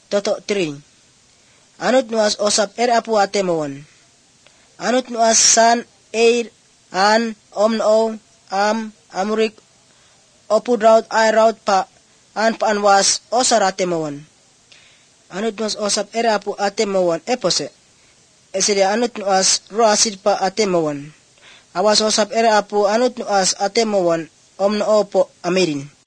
Toto 3. Anut nuas osap apu atemon. Anut nuas san an omno amurik opudraut raut pa anwas osaratemon. Anut nuas osap apu atemon epose. Esede anut nuas roasid pa atemon. Awas osap apu anut nuas atemon omno opo amirin.